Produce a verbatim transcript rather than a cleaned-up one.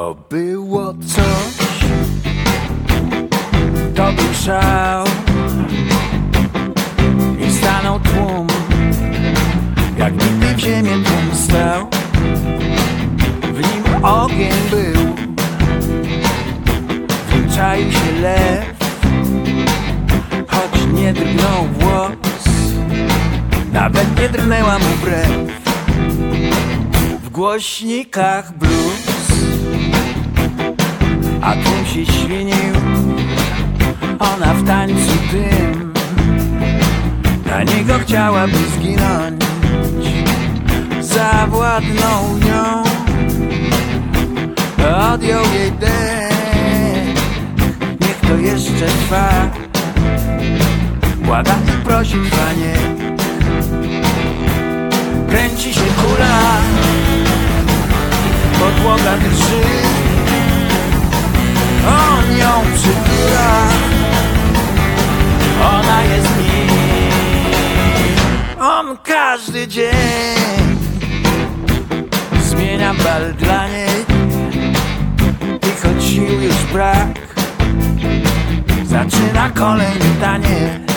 To było coś, to był szał i stanął tłum, jak nigdy w ziemię tłum stał. W nim ogień był, w nim czaił się lew, choć nie drgnął włos, nawet nie drgnęła mu brew. W głośnikach blues, a tłum się ślinił, ona w tańcu tym, na niego chciałaby zginąć. Zawładnął nią, odjął jej dech. Niech to jeszcze trwa, błaga i prosi trwanie. Kręci się kula, podłoga drży, on ją przytula, ona jest nim. On każdy dzień zmienia bal dla niej i choć sił już brak, zaczyna kolejny taniec.